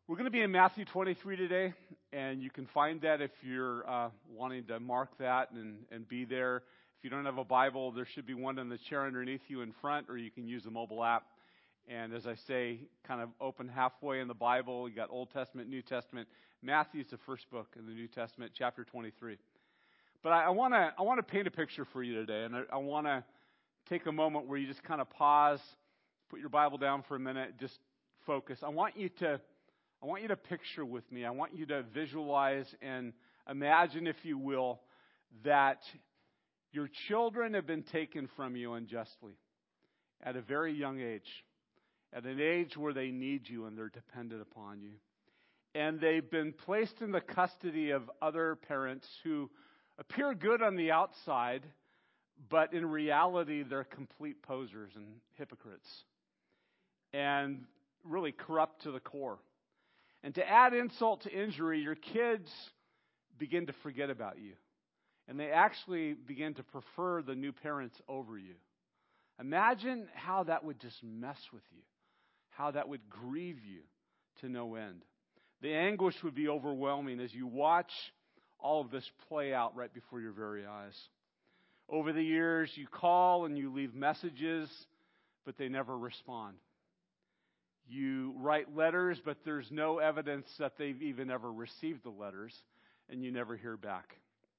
We're going to be in Matthew 23 today, and you can find that if you're wanting to mark that and be there. If you don't have a Bible, there should be one in the chair underneath you in front, or you can use the mobile app. And as I say, kind of open halfway in the Bible. You got Old Testament, New Testament. Matthew's the first book in the New Testament, chapter 23. But I want to paint a picture for you today, and I want to take a moment where you just kind of pause, put your Bible down for a minute, just focus. I want you to picture with me. I want you to visualize and imagine, if you will, that your children have been taken from you unjustly at a very young age, at an age where they need you and they're dependent upon you. And they've been placed in the custody of other parents who appear good on the outside, but in reality they're complete posers and hypocrites and really corrupt to the core. And to add insult to injury, your kids begin to forget about you. And they actually begin to prefer the new parents over you. Imagine how that would just mess with you. How that would grieve you to no end. The anguish would be overwhelming as you watch all of this play out right before your very eyes. Over the years, you call and you leave messages, but they never respond. You write letters, but there's no evidence that they've even ever received the letters, and you never hear back.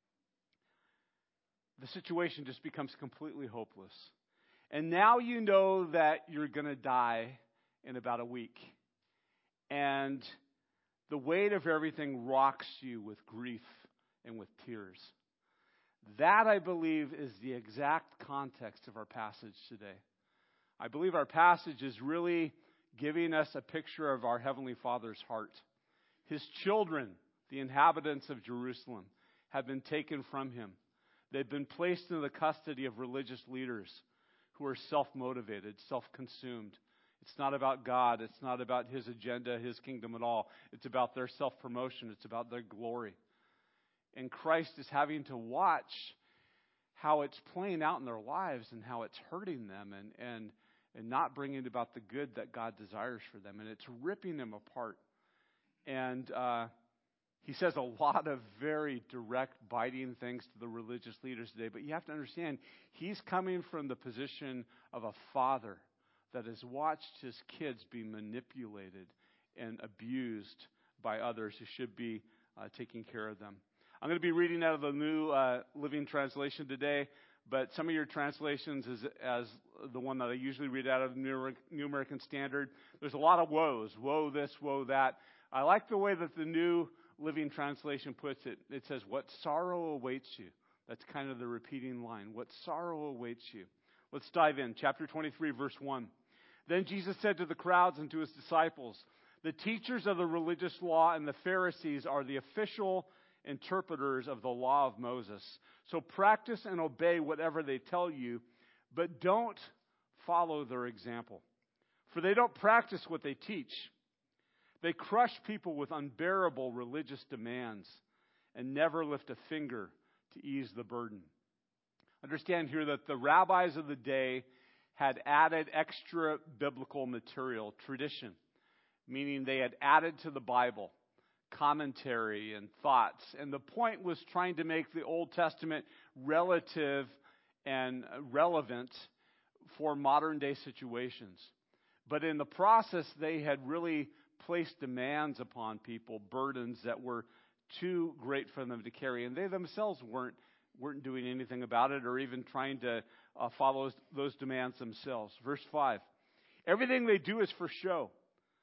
The situation just becomes completely hopeless. And now you know that you're going to die in about a week. And the weight of everything rocks you with grief and with tears. That, I believe, is the exact context of our passage today. I believe our passage is really giving us a picture of our Heavenly Father's heart. His children, the inhabitants of Jerusalem, have been taken from Him. They've been placed in the custody of religious leaders who are self-motivated, self-consumed. It's not about God. It's not about His agenda, His kingdom at all. It's about their self-promotion. It's about their glory. And Christ is having to watch how it's playing out in their lives and how it's hurting them and not bringing about the good that God desires for them. And it's ripping them apart. And he says a lot of very direct, biting things to the religious leaders today. But you have to understand, he's coming from the position of a father that has watched his kids be manipulated and abused by others who should be taking care of them. I'm going to be reading out of the New Living Translation today. But some of your translations is as the one that I usually read out of the New American Standard. There's a lot of woes. Woe this, woe that. I like the way that the New Living Translation puts it. It says, what sorrow awaits you. That's kind of the repeating line. What sorrow awaits you. Let's dive in. Chapter 23, verse 1. Then Jesus said to the crowds and to His disciples, the teachers of the religious law and the Pharisees are the official interpreters of the law of Moses. So practice and obey whatever they tell you, but don't follow their example. For they don't practice what they teach. They crush people with unbearable religious demands and never lift a finger to ease the burden. Understand here that the rabbis of the day had added extra biblical material, tradition, meaning they had added to the Bible commentary and thoughts. And the point was trying to make the Old Testament relative and relevant for modern day situations. But in the process, they had really placed demands upon people, burdens that were too great for them to carry. And they themselves weren't doing anything about it or even trying to follow those demands themselves. Verse 5. Everything they do is for show.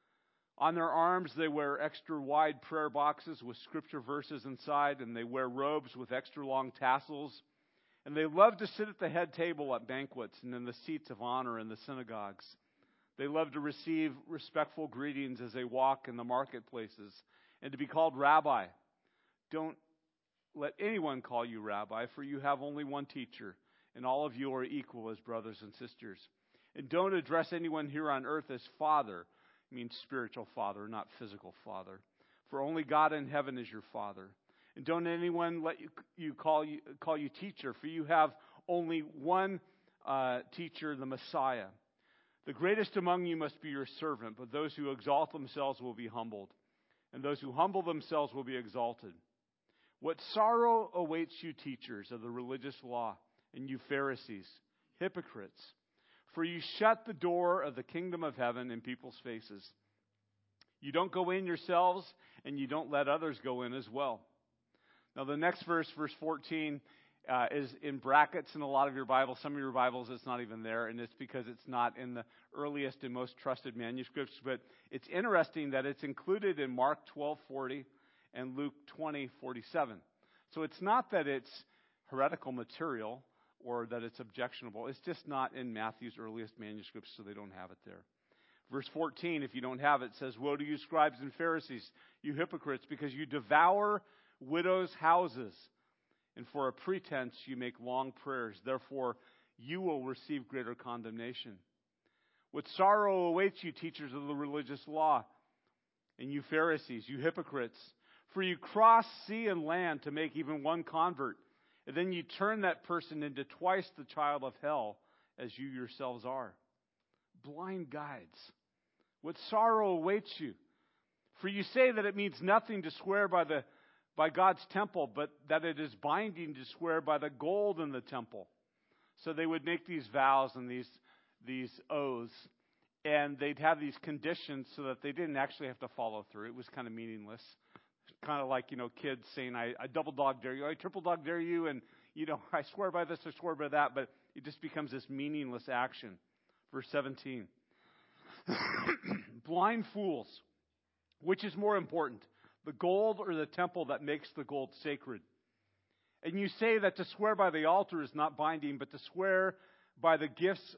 On their arms, they wear extra wide prayer boxes with scripture verses inside, and they wear robes with extra long tassels. And they love to sit at the head table at banquets and in the seats of honor in the synagogues. They love to receive respectful greetings as they walk in the marketplaces and to be called rabbi. Don't let anyone call you rabbi, for you have only one teacher, and all of you are equal as brothers and sisters. And don't address anyone here on earth as father. It means spiritual father, not physical father. For only God in heaven is your father. And don't anyone let you call you teacher, for you have only one teacher, the Messiah. The greatest among you must be your servant, but those who exalt themselves will be humbled, and those who humble themselves will be exalted. What sorrow awaits you, teachers of the religious law, and you Pharisees, hypocrites! For you shut the door of the kingdom of heaven in people's faces. You don't go in yourselves, and you don't let others go in as well. Now the next verse, verse 14, is in brackets in a lot of your Bibles. Some of your Bibles, it's not even there, and it's because it's not in the earliest and most trusted manuscripts. But it's interesting that it's included in Mark 12:40 and Luke 20:47. So it's not that it's heretical material or that it's objectionable. It's just not in Matthew's earliest manuscripts, so they don't have it there. Verse 14, if you don't have it, says, "Woe to you, scribes and Pharisees, you hypocrites, because you devour widows' houses, and for a pretense you make long prayers. Therefore, you will receive greater condemnation. What sorrow awaits you, teachers of the religious law, and you Pharisees, you hypocrites, for you cross sea and land to make even one convert, and then you turn that person into twice the child of hell as you yourselves are. Blind guides, what sorrow awaits you? For you say that it means nothing to swear by God's temple, but that it is binding to swear by the gold in the temple." So they would make these vows and these oaths, and they'd have these conditions so that they didn't actually have to follow through. It was kind of meaningless. Kind of like, kids saying, I double dog dare you, I triple dog dare you, and, I swear by this, I swear by that, but it just becomes this meaningless action. Verse 17. Blind fools, which is more important, the gold or the temple that makes the gold sacred? And you say that to swear by the altar is not binding, but to swear by the gifts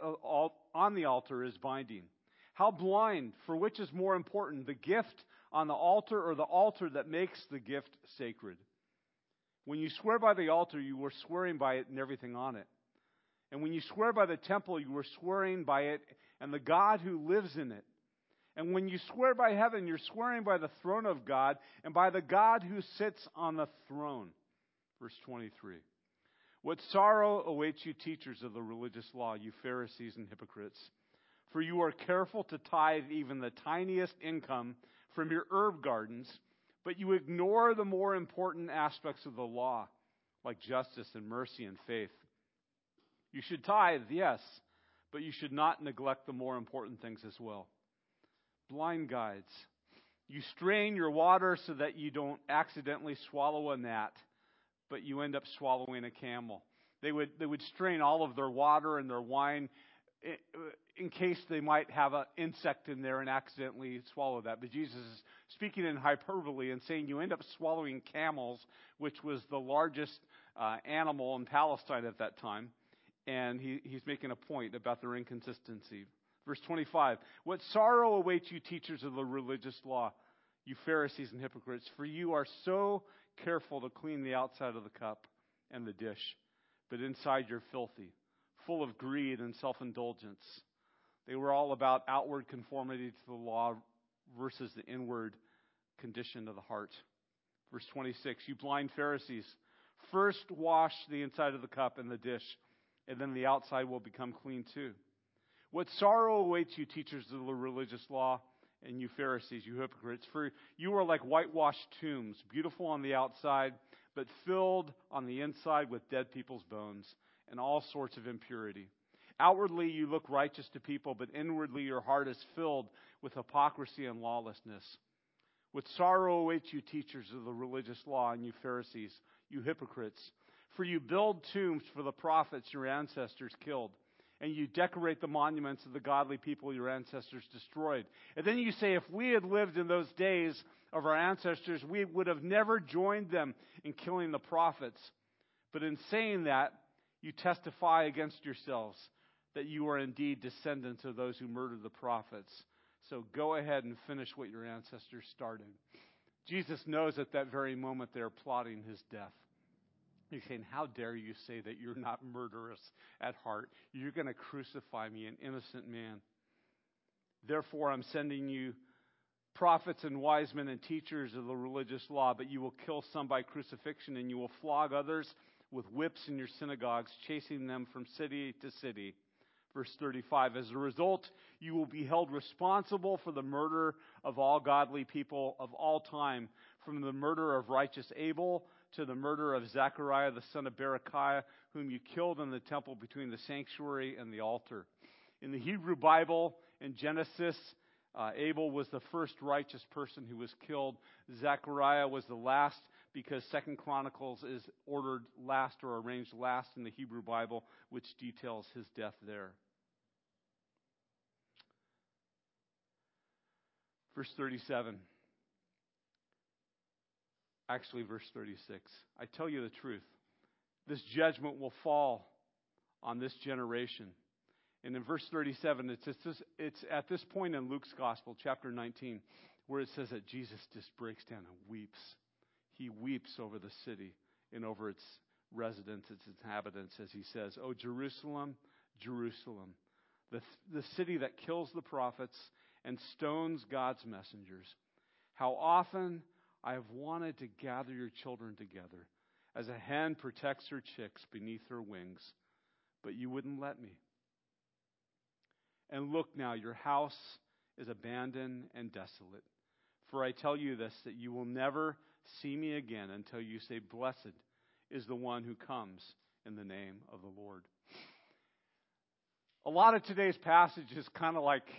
on the altar is binding. How blind, for which is more important, the gift on the altar or the altar that makes the gift sacred? When you swear by the altar, you are swearing by it and everything on it. And when you swear by the temple, you are swearing by it and the God who lives in it. And when you swear by heaven, you're swearing by the throne of God and by the God who sits on the throne. Verse 23. What sorrow awaits you, teachers of the religious law, you Pharisees and hypocrites! For you are careful to tithe even the tiniest income from your herb gardens, but you ignore the more important aspects of the law, like justice and mercy and faith. You should tithe, yes, but you should not neglect the more important things as well. Blind guides, you strain your water so that you don't accidentally swallow a gnat, but you end up swallowing a camel. They would strain all of their water and their wine in case they might have an insect in there and accidentally swallow that. But Jesus is speaking in hyperbole and saying you end up swallowing camels, which was the largest animal in Palestine at that time. And he's making a point about their inconsistency. Verse 25, what sorrow awaits you, teachers of the religious law, you Pharisees and hypocrites, for you are so careful to clean the outside of the cup and the dish, but inside you're filthy, full of greed and self-indulgence. They were all about outward conformity to the law versus the inward condition of the heart. Verse 26, you blind Pharisees, first wash the inside of the cup and the dish, and then the outside will become clean too. What sorrow awaits you, teachers of the religious law, and you Pharisees, you hypocrites, for you are like whitewashed tombs, beautiful on the outside, but filled on the inside with dead people's bones and all sorts of impurity. Outwardly you look righteous to people, but inwardly your heart is filled with hypocrisy and lawlessness. What sorrow awaits you, teachers of the religious law, and you Pharisees, you hypocrites, for you build tombs for the prophets your ancestors killed, and you decorate the monuments of the godly people your ancestors destroyed. And then you say, if we had lived in those days of our ancestors, we would have never joined them in killing the prophets. But in saying that, you testify against yourselves that you are indeed descendants of those who murdered the prophets. So go ahead and finish what your ancestors started. Jesus knows at that very moment they're plotting his death. He's saying, how dare you say that you're not murderous at heart? You're going to crucify me, an innocent man. Therefore, I'm sending you prophets and wise men and teachers of the religious law, but you will kill some by crucifixion, and you will flog others with whips in your synagogues, chasing them from city to city Verse 35, as a result, you will be held responsible for the murder of all godly people of all time, from the murder of righteous Abel to the murder of Zechariah the son of Berechiah, whom you killed in the temple between the sanctuary and the altar. In the Hebrew Bible, in Genesis, Abel was the first righteous person who was killed. Zechariah was the last, because 2 Chronicles is ordered last or arranged last in the Hebrew Bible, which details his death there. Verse 37. Actually, verse 36. I tell you the truth. This judgment will fall on this generation. And in verse 37, it's at this point in Luke's Gospel, chapter 19, where it says that Jesus just breaks down and weeps. He weeps over the city and over its residents, its inhabitants, as he says, "O Jerusalem, Jerusalem, the city that kills the prophets and stones God's messengers. How often I have wanted to gather your children together, as a hen protects her chicks beneath her wings, but you wouldn't let me. And look now, your house is abandoned and desolate. For I tell you this, that you will never see me again until you say, 'Blessed is the one who comes in the name of the Lord.'" A lot of today's passage is kind of like,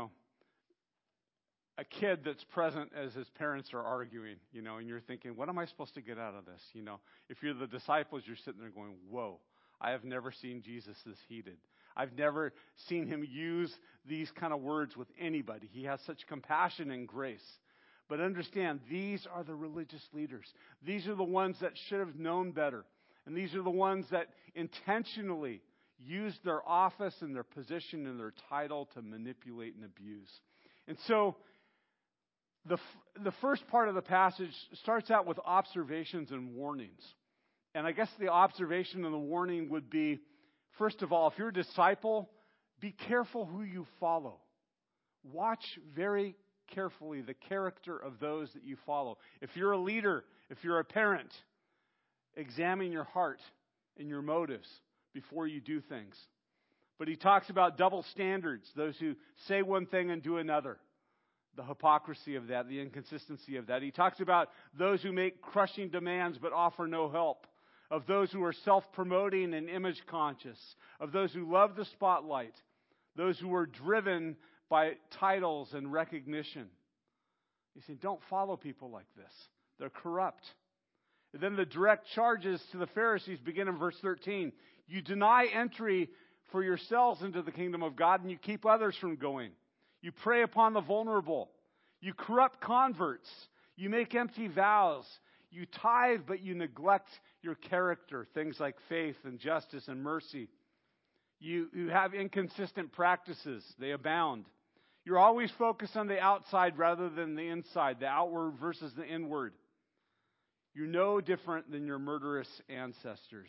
a kid that's present as his parents are arguing, and you're thinking, what am I supposed to get out of this? If you're the disciples, you're sitting there going, whoa, I have never seen Jesus this heated. I've never seen him use these kind of words with anybody. He has such compassion and grace. But understand, these are the religious leaders. These are the ones that should have known better. And these are the ones that intentionally used their office and their position and their title to manipulate and abuse. And so, the first part of the passage starts out with observations and warnings. And I guess the observation and the warning would be, first of all, if you're a disciple, be careful who you follow. Watch very carefully the character of those that you follow. If you're a leader, if you're a parent, examine your heart and your motives before you do things. But he talks about double standards, those who say one thing and do another. The hypocrisy of that, the inconsistency of that. He talks about those who make crushing demands but offer no help. Of those who are self-promoting and image conscious. Of those who love the spotlight. Those who are driven by titles and recognition. He said, don't follow people like this. They're corrupt. And then the direct charges to the Pharisees begin in verse 13. You deny entry for yourselves into the kingdom of God, and you keep others from going. You prey upon the vulnerable. You corrupt converts. You make empty vows. You tithe, but you neglect your character. Things like faith and justice and mercy. You have inconsistent practices. They abound. You're always focused on the outside rather than the inside. The outward versus the inward. You're no different than your murderous ancestors.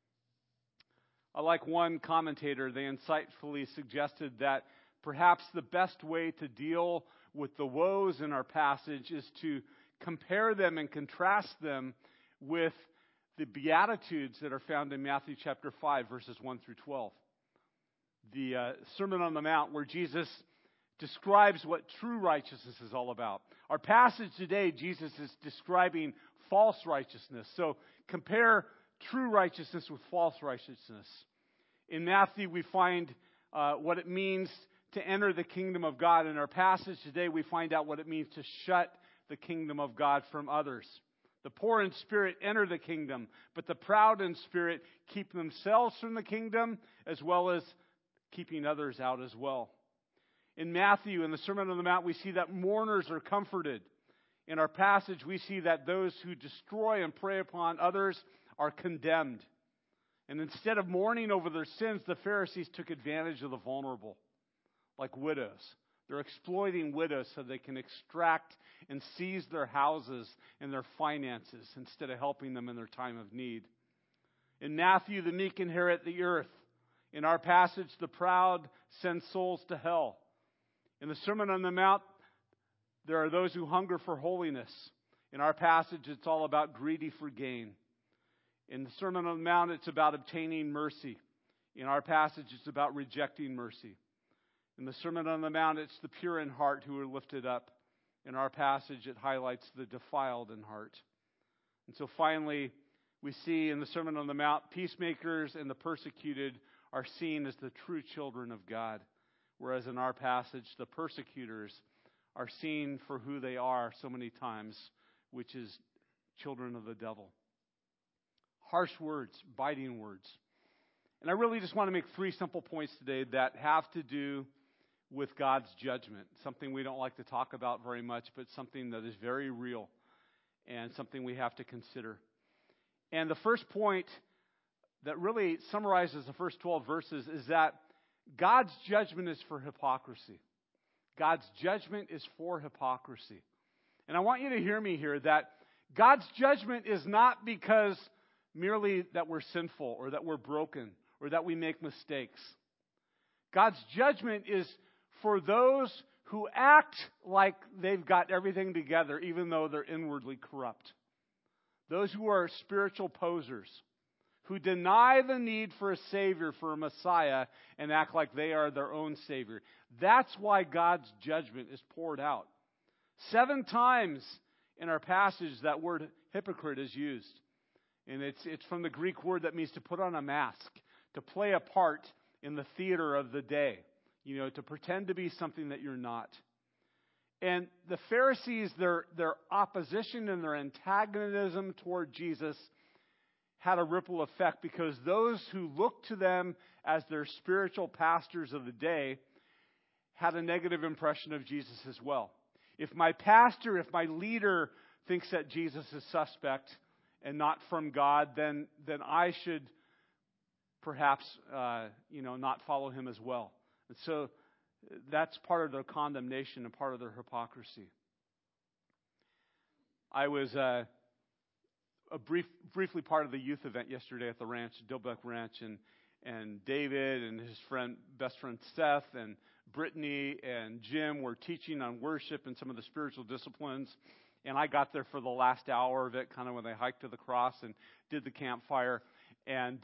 I like one commentator. They insightfully suggested that perhaps the best way to deal with the woes in our passage is to compare them and contrast them with the Beatitudes that are found in Matthew chapter 5, verses 1 through 12. The Sermon on the Mount, where Jesus describes what true righteousness is all about. Our passage today, Jesus is describing false righteousness. So compare true righteousness with false righteousness. In Matthew, we find what it means to enter the kingdom of God. In our passage today, we find out what it means to shut the kingdom of God from others. The poor in spirit enter the kingdom, but the proud in spirit keep themselves from the kingdom, as well as keeping others out as well. In Matthew, in the Sermon on the Mount, we see that mourners are comforted. In our passage, we see that those who destroy and prey upon others are condemned. And instead of mourning over their sins, the Pharisees took advantage of the vulnerable, like widows. They're exploiting widows so they can extract and seize their houses and their finances instead of helping them in their time of need. In Matthew, the meek inherit the earth. In our passage, the proud send souls to hell. In the Sermon on the Mount, there are those who hunger for holiness. In our passage, it's all about greedy for gain. In the Sermon on the Mount, it's about obtaining mercy. In our passage, it's about rejecting mercy. In the Sermon on the Mount, it's the pure in heart who are lifted up. In our passage, it highlights the defiled in heart. And so finally, we see in the Sermon on the Mount, peacemakers and the persecuted are seen as the true children of God. Whereas in our passage, the persecutors are seen for who they are so many times, which is children of the devil. Harsh words, biting words. And I really just want to make 3 simple points today that have to do with God's judgment. Something we don't like to talk about very much, but something that is very real and something we have to consider. And the first point that really summarizes the first 12 verses is that God's judgment is for hypocrisy. God's judgment is for hypocrisy. And I want you to hear me here that God's judgment is not because merely that we're sinful or that we're broken or that we make mistakes. God's judgment is for those who act like they've got everything together, even though they're inwardly corrupt. Those who are spiritual posers, who deny the need for a Savior, for a Messiah, and act like they are their own Savior. That's why God's judgment is poured out. 7 times in our passage, that word hypocrite is used. And it's from the Greek word that means to put on a mask, to play a part in the theater of the day. To pretend to be something that you're not. And the Pharisees, their opposition and their antagonism toward Jesus had a ripple effect because those who looked to them as their spiritual pastors of the day had a negative impression of Jesus as well. If my pastor, if my leader thinks that Jesus is suspect and not from God, then I should perhaps not follow him as well. And so that's part of their condemnation and part of their hypocrisy. I was briefly part of the youth event yesterday at the ranch, Dilbeck Ranch, and David and his best friend Seth and Brittany and Jim were teaching on worship and some of the spiritual disciplines. And I got there for the last hour of it, kind of when they hiked to the cross and did the campfire. And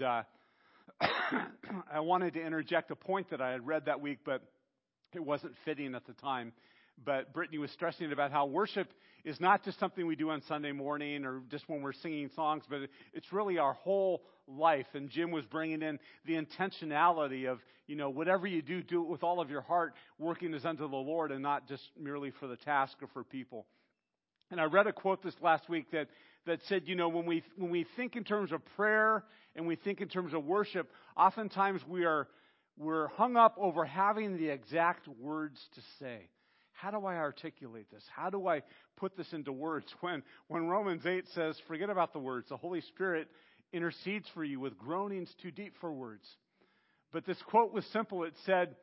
I wanted to interject a point that I had read that week, but it wasn't fitting at the time. But Brittany was stressing about how worship is not just something we do on Sunday morning or just when we're singing songs, but it's really our whole life. And Jim was bringing in the intentionality of, whatever you do, do it with all of your heart, working as unto the Lord and not just merely for the task or for people. And I read a quote this last week that said, when we think in terms of prayer and we think in terms of worship, oftentimes we're hung up over having the exact words to say. How do I articulate this? How do I put this into words? When Romans 8 says, forget about the words. The Holy Spirit intercedes for you with groanings too deep for words. But this quote was simple. It said,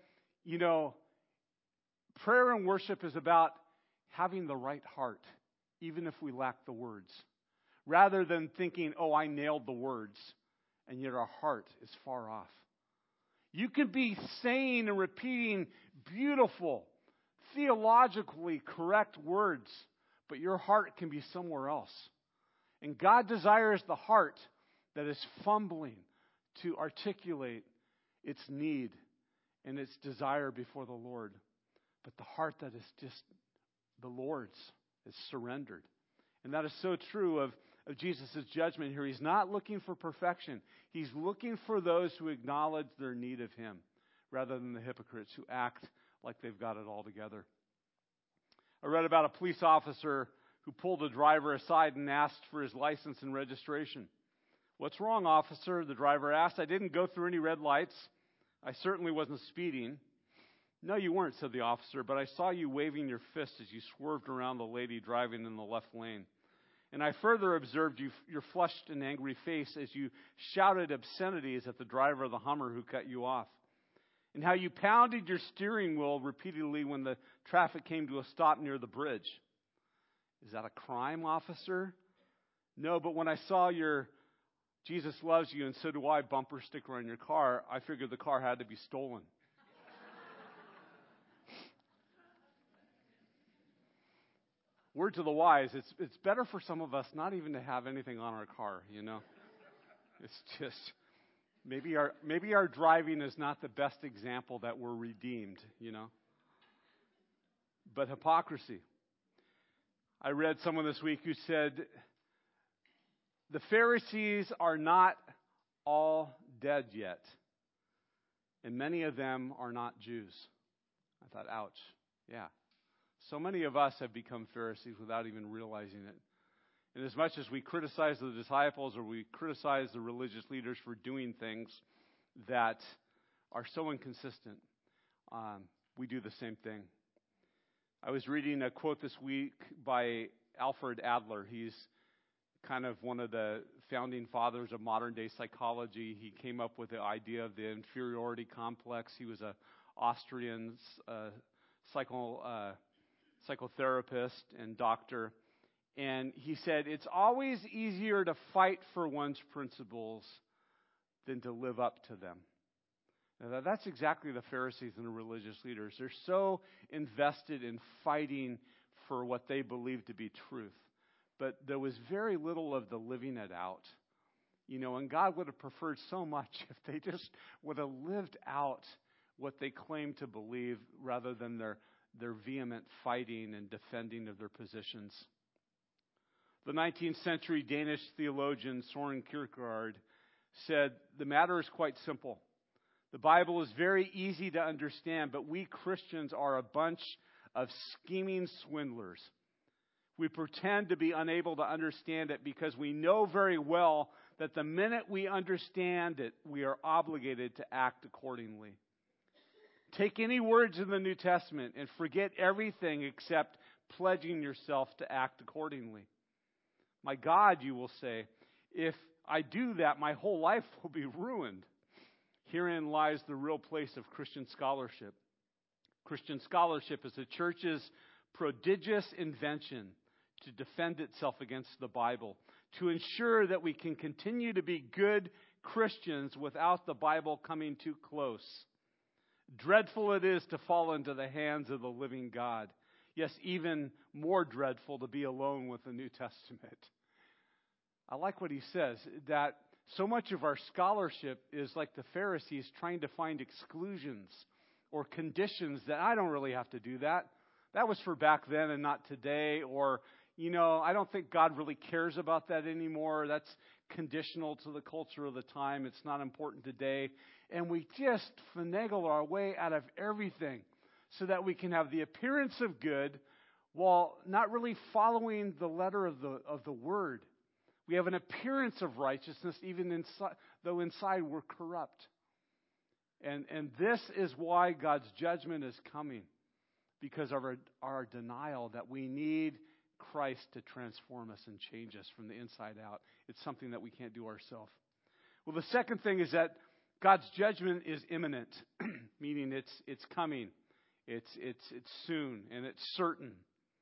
prayer and worship is about having the right heart, even if we lack the words. Rather than thinking, I nailed the words, and yet our heart is far off. You can be saying and repeating beautiful, theologically correct words, but your heart can be somewhere else. And God desires the heart that is fumbling to articulate its need and its desire before the Lord. But the heart that is just the Lord's is surrendered. And that is so true of Jesus' judgment here. He's not looking for perfection. He's looking for those who acknowledge their need of Him, rather than the hypocrites who act like they've got it all together. I read about a police officer who pulled a driver aside and asked for his license and registration. "What's wrong, officer?" the driver asked. "I didn't go through any red lights. I certainly wasn't speeding." "No, you weren't," said the officer, "but I saw you waving your fist as you swerved around the lady driving in the left lane. And I further observed your flushed and angry face as you shouted obscenities at the driver of the Hummer who cut you off. And how you pounded your steering wheel repeatedly when the traffic came to a stop near the bridge." "Is that a crime, officer?" "No, but when I saw your 'Jesus loves you and so do I' bumper sticker on your car, I figured the car had to be stolen." Word to the wise, it's better for some of us not even to have anything on our car, It's just, Maybe our driving is not the best example that we're redeemed, But hypocrisy. I read someone this week who said, the Pharisees are not all dead yet, and many of them are not Jews. I thought, ouch. Yeah. So many of us have become Pharisees without even realizing it. And as much as we criticize the disciples or we criticize the religious leaders for doing things that are so inconsistent, we do the same thing. I was reading a quote this week by Alfred Adler. He's kind of one of the founding fathers of modern day psychology. He came up with the idea of the inferiority complex. He was an Austrian psychotherapist and doctor. And he said, it's always easier to fight for one's principles than to live up to them. Now, that's exactly the Pharisees and the religious leaders. They're so invested in fighting for what they believe to be truth. But there was very little of the living it out. And God would have preferred so much if they just would have lived out what they claimed to believe rather than their vehement fighting and defending of their positions. The 19th century Danish theologian Søren Kierkegaard said, the matter is quite simple. The Bible is very easy to understand, but we Christians are a bunch of scheming swindlers. We pretend to be unable to understand it because we know very well that the minute we understand it, we are obligated to act accordingly. Take any words in the New Testament and forget everything except pledging yourself to act accordingly. My God, you will say, if I do that, my whole life will be ruined. Herein lies the real place of Christian scholarship. Christian scholarship is the church's prodigious invention to defend itself against the Bible, to ensure that we can continue to be good Christians without the Bible coming too close. Dreadful it is to fall into the hands of the living God. Yes, even more dreadful to be alone with the New Testament. I like what he says, that so much of our scholarship is like the Pharisees trying to find exclusions or conditions that I don't really have to do that. That was for back then and not today. Or, I don't think God really cares about that anymore. That's conditional to the culture of the time. It's not important today. And we just finagle our way out of everything so that we can have the appearance of good while not really following the letter of the word. We have an appearance of righteousness even though inside we're corrupt. And this is why God's judgment is coming, because of our denial that we need Christ to transform us and change us from the inside out. It's something that we can't do ourselves. Well, the second thing is that God's judgment is imminent, meaning it's coming. It's soon and it's certain.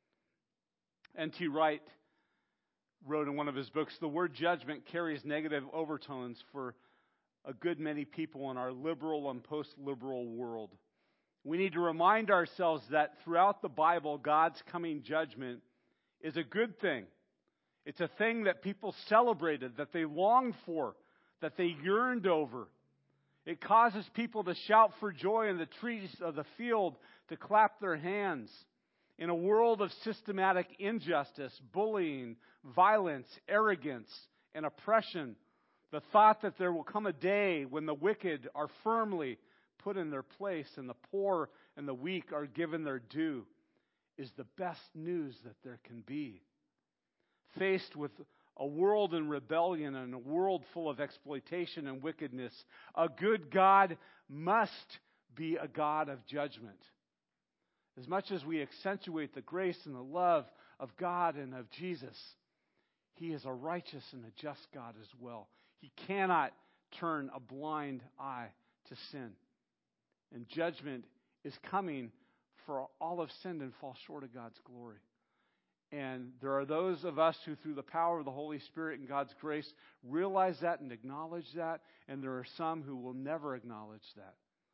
N.T. Wright wrote in one of his books, the word judgment carries negative overtones for a good many people in our liberal and post-liberal world. We need to remind ourselves that throughout the Bible, God's coming judgment is a good thing. It's a thing that people celebrated, that they longed for, that they yearned over. It causes people to shout for joy in the trees of the field, to clap their hands. In a world of systematic injustice, bullying, violence, arrogance, and oppression, the thought that there will come a day when the wicked are firmly put in their place and the poor and the weak are given their due is the best news that there can be. Faced with a world in rebellion and a world full of exploitation and wickedness, a good God must be a God of judgment. As much as we accentuate the grace and the love of God and of Jesus, He is a righteous and a just God as well. He cannot turn a blind eye to sin. And judgment is coming for all have sinned and fall short of God's glory. And there are those of us who, through the power of the Holy Spirit and God's grace, realize that and acknowledge that. And there are some who will never acknowledge that.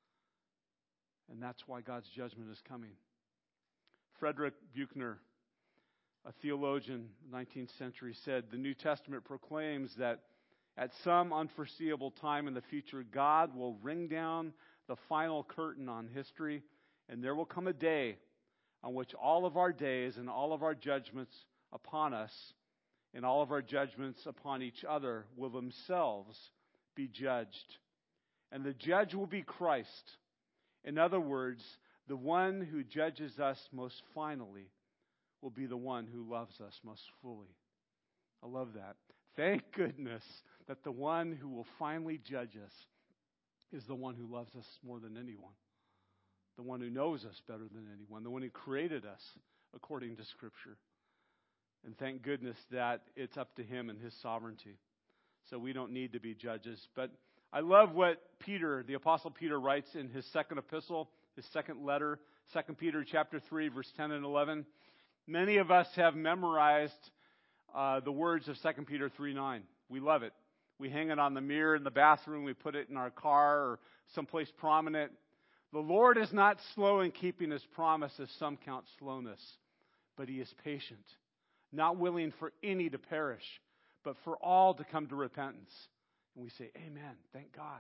And that's why God's judgment is coming. Frederick Buechner, a theologian, 19th century, said, the New Testament proclaims that At some unforeseeable time in the future, God will ring down the final curtain on history, and there will come a day on which all of our days and all of our judgments upon us and all of our judgments upon each other will themselves be judged. And the judge will be Christ. In other words, the one who judges us most finally will be the one who loves us most fully. I love that. Thank goodness that the one who will finally judge us is the one who loves us more than anyone. The one who knows us better than anyone. The one who created us according to Scripture. And thank goodness that it's up to Him and His sovereignty. So we don't need to be judges. But I love what Peter, the Apostle Peter, writes in his second epistle, his second letter, 2 Peter chapter 3, verse 10 and 11. Many of us have memorized the words of 2 Peter 3:9. We love it. We hang it on the mirror in the bathroom. We put it in our car or someplace prominent. The Lord is not slow in keeping His promise, as some count slowness, but He is patient, not willing for any to perish, but for all to come to repentance. And we say, amen, thank God.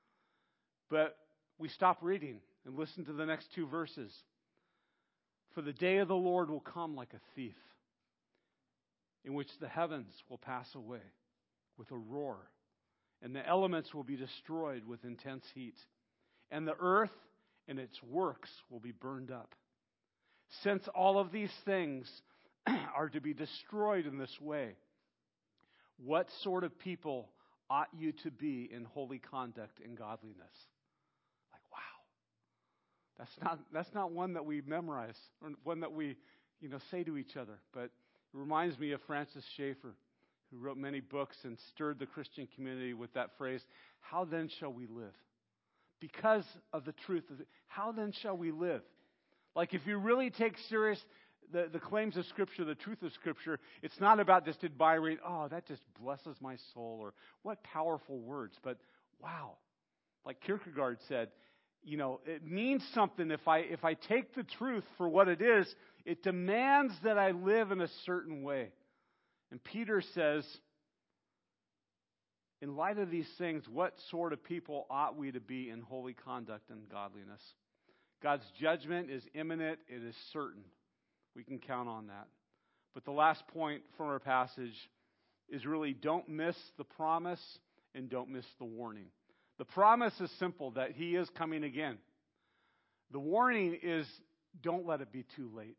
But we stop reading and listen to the next two verses. For the day of the Lord will come like a thief, in which the heavens will pass away with a roar, and the elements will be destroyed with intense heat, and the earth and its works will be burned up. Since all of these things are to be destroyed in this way, what sort of people ought you to be in holy conduct and godliness? Like, wow. That's not one that we memorize, or one that we, say to each other. But it reminds me of Francis Schaeffer, who wrote many books and stirred the Christian community with that phrase, how then shall we live? Because of the truth of it, how then shall we live? Like, if you really take serious the claims of Scripture, the truth of Scripture, it's not about just admiring, oh, that just blesses my soul, or what powerful words. But wow, like Kierkegaard said, it means something if I take the truth for what it is. It demands that I live in a certain way. And Peter says, in light of these things, what sort of people ought we to be in holy conduct and godliness? God's judgment is imminent. It is certain. We can count on that. But the last point from our passage is really don't miss the promise and don't miss the warning. The promise is simple, that He is coming again. The warning is don't let it be too late.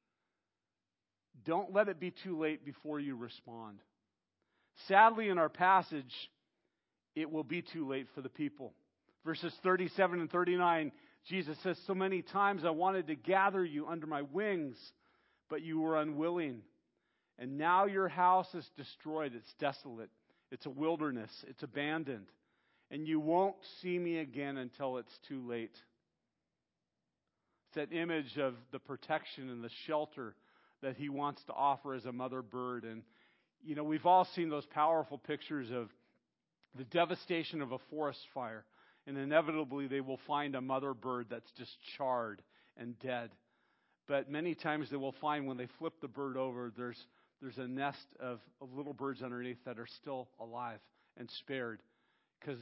Don't let it be too late before you respond. Sadly, in our passage, it will be too late for the people. Verses 37 and 39, Jesus says, so many times I wanted to gather you under my wings, but you were unwilling. And now your house is destroyed. It's desolate. It's a wilderness. It's abandoned. And you won't see me again until it's too late. It's that image of the protection and the shelter that He wants to offer as a mother bird. And, we've all seen those powerful pictures of the devastation of a forest fire. And inevitably they will find a mother bird that's just charred and dead. But many times they will find when they flip the bird over, there's a nest of little birds underneath that are still alive and spared. Because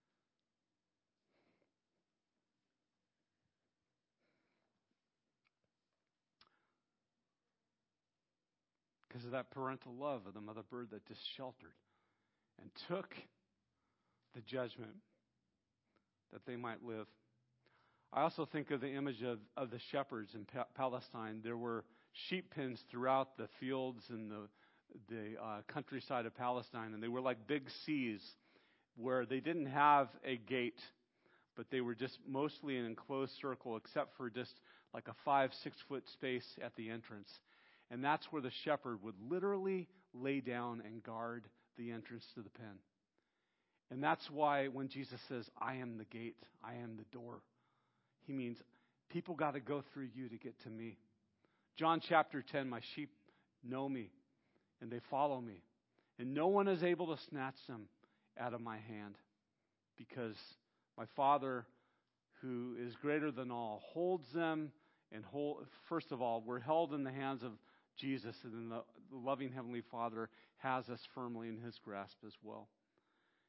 of that parental love of the mother bird that just sheltered and took the judgment that they might live. I also think of the image of the shepherds in Palestine. There were sheep pens throughout the fields and the countryside of Palestine, and they were like big C's where they didn't have a gate, but they were just mostly an enclosed circle except for just like a 5-6 foot space at the entrance. And that's where the shepherd would literally lay down and guard the entrance to the pen. And that's why when Jesus says, I am the gate, I am the door, He means people got to go through you to get to me. John chapter 10, my sheep know me and they follow me. And no one is able to snatch them out of my hand, because my Father, who is greater than all, holds them. And first of all, we're held in the hands of Jesus, and then the loving Heavenly Father has us firmly in His grasp as well.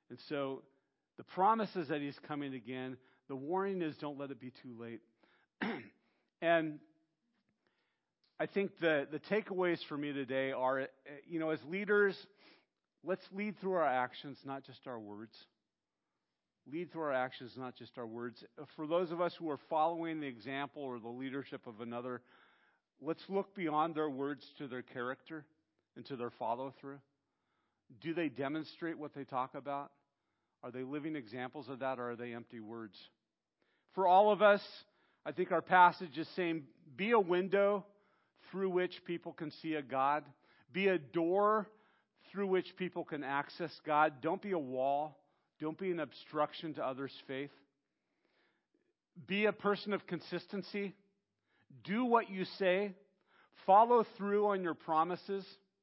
And so the promise is that He's coming again. The warning is don't let it be too late. And I think the takeaways for me today are, as leaders, let's lead through our actions, not just our words. Lead through our actions, not just our words. For those of us who are following the example or the leadership of another, let's look beyond their words to their character and to their follow-through. Do they demonstrate what they talk about? Are they living examples of that, or are they empty words? For all of us, I think our passage is saying, be a window through which people can see a God. Be a door through which people can access God. Don't be a wall. Don't be an obstruction to others' faith. Be a person of consistency. Do what you say. Follow through on your promises.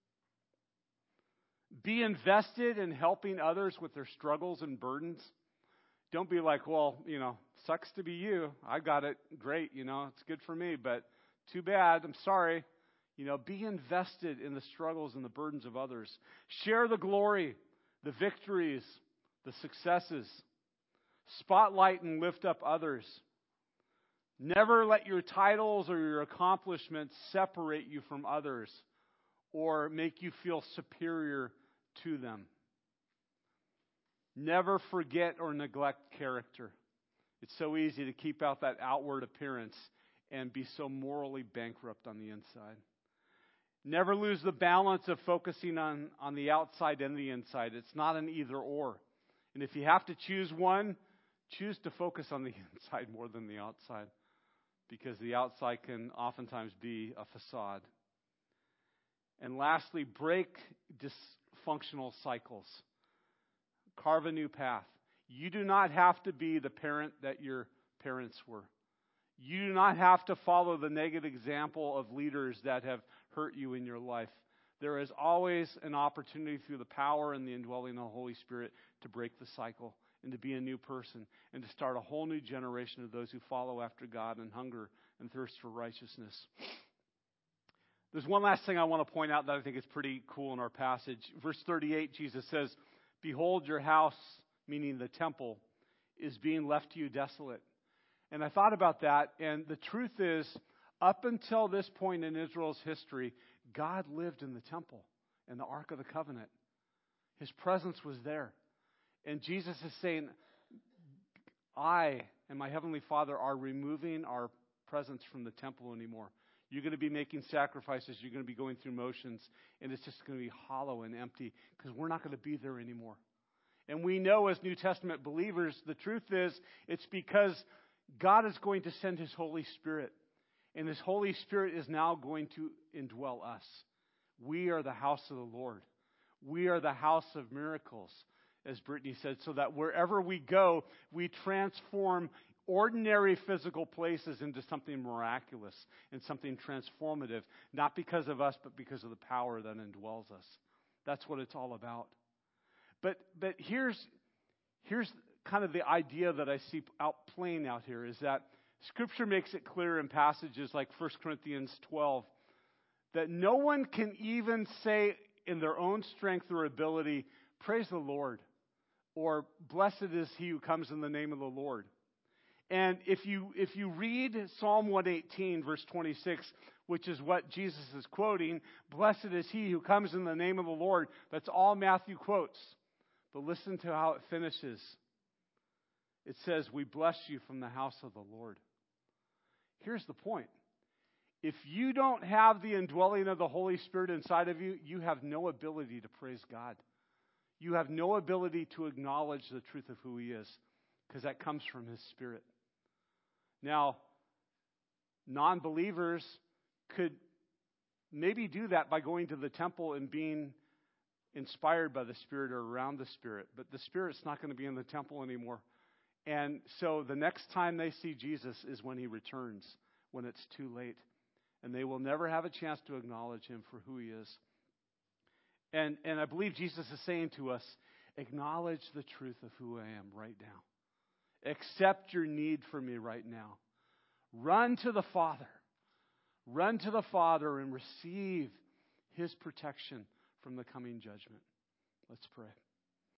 Be invested in helping others with their struggles and burdens. Don't be like, well, sucks to be you. I got it. Great. It's good for me, but too bad. I'm sorry. Be invested in the struggles and the burdens of others. Share the glory, the victories, the successes. Spotlight and lift up others. Never let your titles or your accomplishments separate you from others or make you feel superior to them. Never forget or neglect character. It's so easy to keep out that outward appearance and be so morally bankrupt on the inside. Never lose the balance of focusing on the outside and the inside. It's not an either or. And if you have to choose one, choose to focus on the inside more than the outside, because the outside can oftentimes be a facade. And lastly, break dysfunctional cycles. Carve a new path. You do not have to be the parent that your parents were. You do not have to follow the negative example of leaders that have hurt you in your life. There is always an opportunity through the power and the indwelling of the Holy Spirit to break the cycle and to be a new person and to start a whole new generation of those who follow after God and hunger and thirst for righteousness. There's one last thing I want to point out that I think is pretty cool in our passage. Verse 38, Jesus says, "Behold, your house," meaning the temple, "is being left to you desolate." And I thought about that, and the truth is, up until this point in Israel's history, God lived in the temple, in the Ark of the Covenant. His presence was there. And Jesus is saying, I and my Heavenly Father are removing our presence from the temple anymore. You're going to be making sacrifices. You're going to be going through motions. And it's just going to be hollow and empty because we're not going to be there anymore. And we know as New Testament believers, the truth is, it's because God is going to send His Holy Spirit. And His Holy Spirit is now going to indwell us. We are the house of the Lord. We are the house of miracles, as Brittany said, so that wherever we go, we transform ordinary physical places into something miraculous and something transformative, not because of us, but because of the power that indwells us. That's what it's all about. But here's kind of the idea that I see playing out here, is that Scripture makes it clear in passages like 1 Corinthians 12 that no one can even say in their own strength or ability, "Praise the Lord," or "Blessed is he who comes in the name of the Lord." And if you read Psalm 118, verse 26, which is what Jesus is quoting, "Blessed is he who comes in the name of the Lord," that's all Matthew quotes. But listen to how it finishes. It says, "We bless you from the house of the Lord." Here's the point. If you don't have the indwelling of the Holy Spirit inside of you, you have no ability to praise God. You have no ability to acknowledge the truth of who He is, because that comes from His Spirit. Now, non-believers could maybe do that by going to the temple and being inspired by the Spirit or around the Spirit, but the Spirit's not going to be in the temple anymore. And so the next time they see Jesus is when He returns, when it's too late. And they will never have a chance to acknowledge Him for who He is. And I believe Jesus is saying to us, acknowledge the truth of who I am right now. Accept your need for me right now. Run to the Father. Run to the Father and receive His protection from the coming judgment. Let's pray.